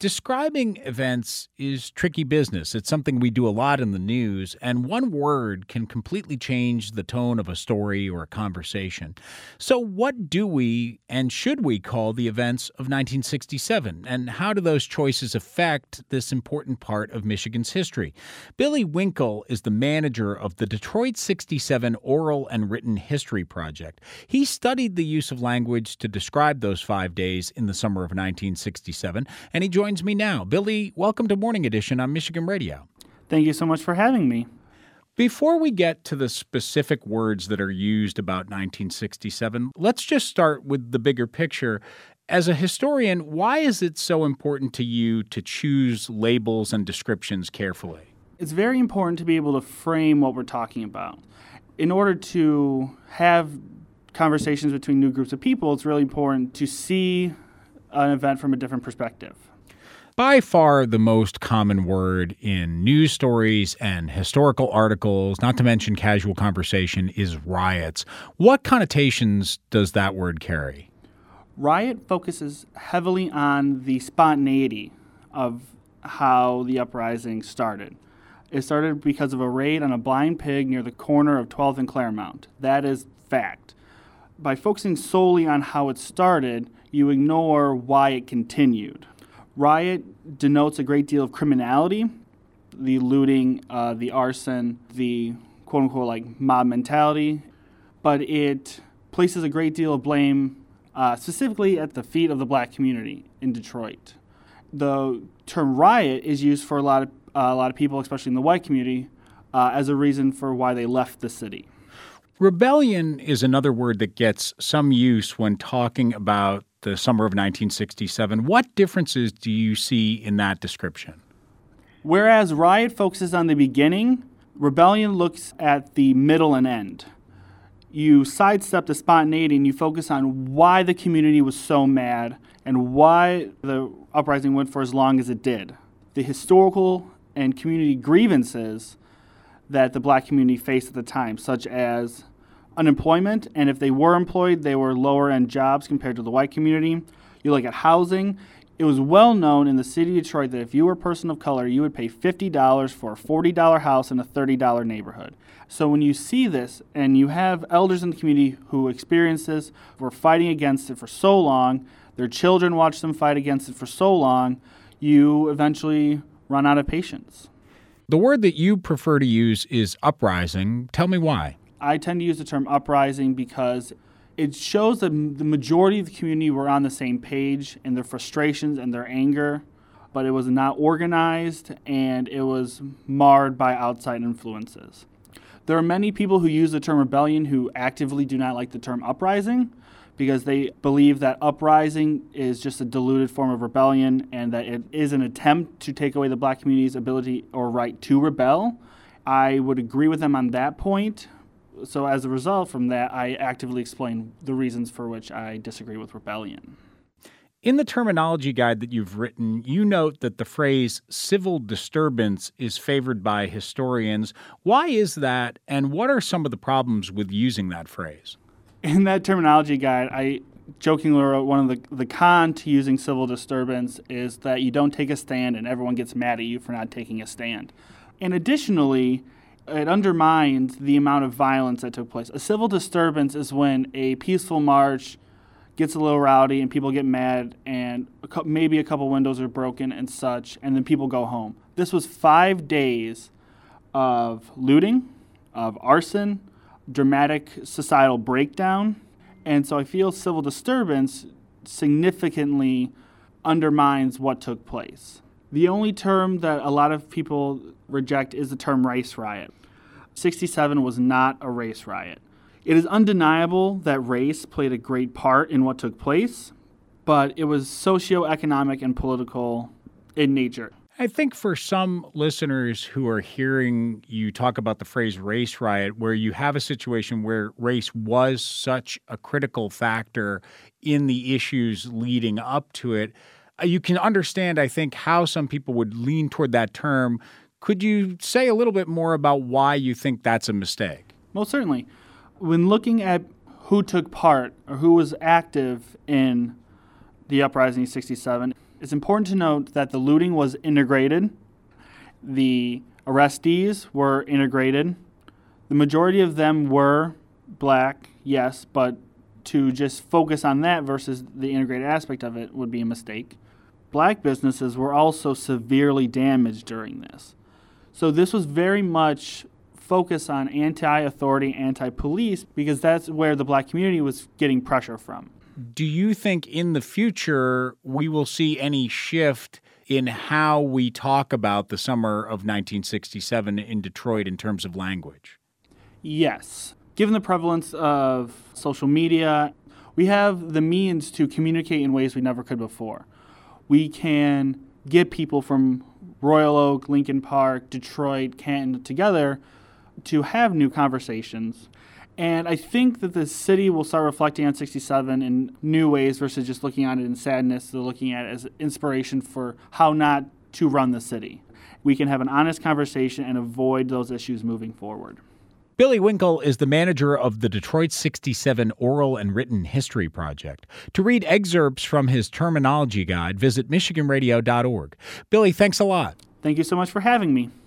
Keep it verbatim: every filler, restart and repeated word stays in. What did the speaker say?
Describing events is tricky business. It's something we do a lot in the news, and one word can completely change the tone of a story or a conversation. So, what do we and should we call the events of nineteen sixty-seven, and how do those choices affect this important part of Michigan's history? Billy Winkle is the manager of the Detroit sixty-seven Oral and Written History Project. He studied the use of language to describe those five days in the summer of nineteen sixty-seven, and he joins me now. Billy, welcome to Morning Edition on Michigan Radio. Thank you so much for having me. Before we get to the specific words that are used about nineteen sixty-seven, let's just start with the bigger picture. As a historian, why is it so important to you to choose labels and descriptions carefully? It's very important to be able to frame what we're talking about. In order to have conversations between new groups of people, it's really important to see an event from a different perspective. By far the most common word in news stories and historical articles, not to mention casual conversation, is riots. What connotations does that word carry? Riot focuses heavily on the spontaneity of how the uprising started. It started because of a raid on a blind pig near the corner of twelfth and Claremont. That is fact. By focusing solely on how it started, you ignore why it continued. Riot denotes a great deal of criminality, the looting, uh, the arson, the quote-unquote like mob mentality, but it places a great deal of blame uh, specifically at the feet of the black community in Detroit. The term riot is used for a lot of uh, a lot of people, especially in the white community, uh, as a reason for why they left the city. Rebellion is another word that gets some use when talking about the summer of nineteen sixty-seven. What differences do you see in that description? Whereas riot focuses on the beginning, rebellion looks at the middle and end. You sidestep the spontaneity and you focus on why the community was so mad and why the uprising went for as long as it did. The historical and community grievances that the black community faced at the time, such as unemployment, and if they were employed, they were lower-end jobs compared to the white community. You look at housing. It was well known in the city of Detroit that if you were a person of color, you would pay fifty dollars for a forty dollars house in a thirty dollars neighborhood. So when you see this, and you have elders in the community who experience this, were fighting against it for so long, their children watch them fight against it for so long, you eventually run out of patience. The word that you prefer to use is uprising. Tell me why. I tend to use the term uprising because it shows that the majority of the community were on the same page in their frustrations and their anger, but it was not organized and it was marred by outside influences. There are many people who use the term rebellion who actively do not like the term uprising because they believe that uprising is just a diluted form of rebellion and that it is an attempt to take away the black community's ability or right to rebel. I would agree with them on that point. So as a result from that, I actively explain the reasons for which I disagree with rebellion. In the terminology guide that you've written, you note that the phrase civil disturbance is favored by historians. Why is that, and what are some of the problems with using that phrase? In that terminology guide, I jokingly wrote one of the, the con to using civil disturbance is that you don't take a stand and everyone gets mad at you for not taking a stand. And additionally, it undermines the amount of violence that took place. A civil disturbance is when a peaceful march gets a little rowdy and people get mad and a co- maybe a couple windows are broken and such, and then people go home. This was five days of looting, of arson, dramatic societal breakdown, and so I feel civil disturbance significantly undermines what took place. The only term that a lot of people reject is the term race riot. sixty-seven was not a race riot. It is undeniable that race played a great part in what took place, but it was socioeconomic and political in nature. I think for some listeners who are hearing you talk about the phrase race riot, where you have a situation where race was such a critical factor in the issues leading up to it, you can understand, I think, how some people would lean toward that term. Could you say a little bit more about why you think that's a mistake? Most certainly. When looking at who took part or who was active in the uprising of sixty-seven, It's important to note that the looting was integrated. The arrestees were integrated. The majority of them were black, yes, but to just focus on that versus the integrated aspect of it would be a mistake. Black businesses were also severely damaged during this. So this was very much focused on anti-authority, anti-police, because that's where the black community was getting pressure from. Do you think in the future we will see any shift in how we talk about the summer of nineteen sixty-seven in Detroit in terms of language? Yes. Given the prevalence of social media, we have the means to communicate in ways we never could before. We can get people from Royal Oak, Lincoln Park, Detroit, Canton together to have new conversations. And I think that the city will start reflecting on sixty-seven in new ways versus just looking at it in sadness. They're looking at it as inspiration for how not to run the city. We can have an honest conversation and avoid those issues moving forward. Billy Winkle is the manager of the Detroit sixty-seven Oral and Written History Project. To read excerpts from his terminology guide, visit michigan radio dot org. Billy, thanks a lot. Thank you so much for having me.